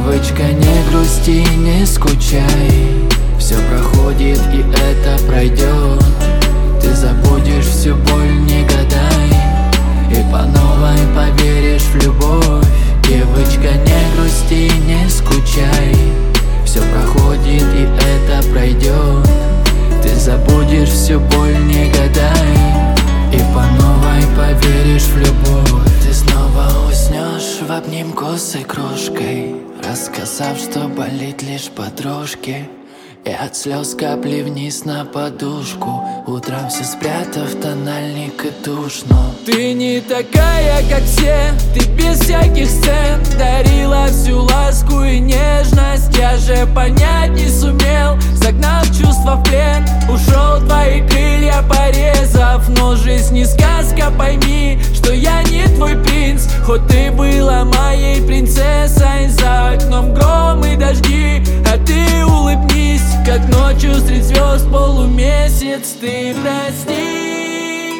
Девочка, не грусти, не скучай, все проходит и это пройдет. Ты забудешь всю боль, не гадай, и по новой поверишь в любовь. Девочка, не грусти, не скучай, все проходит и это пройдет. Ты забудешь всю боль, не гадай, и по новой поверишь в любовь. Ты снова уснешь в обнимку с игрушкой, рассказав, что болит лишь по дрожке, и от слез капли вниз на подушку. Утром все спрятав тональник и тушь. Но ты не такая, как все, ты без всяких сцен дарила всю ласку и нежность. Я же понять не сумел, загнав чувства в плен. Ушел твои крылья порезав, но жизнь не сказка, пойми, что я не твой принц. Хоть ты была моей принцессой, за окном гром и дожди, а ты улыбнись, как ночью средь звезд полумесяц. Ты прости,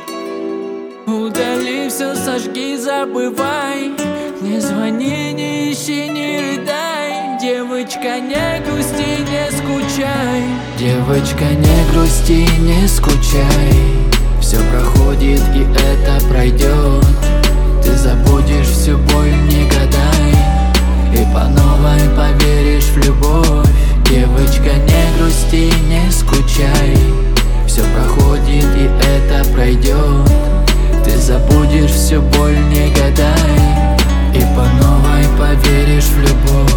удали все, сожги, забывай, не звони, не ищи, не рыдай. Девочка, не грусти, не скучай. Девочка, не грусти, не скучай, все проходит и это пройдет. Ты забудешь всю боль, не гадай, и по новой поверишь в любовь. Девочка, не грусти, не скучай, все проходит и это пройдет. Ты забудешь всю боль, не гадай, и по новой поверишь в любовь.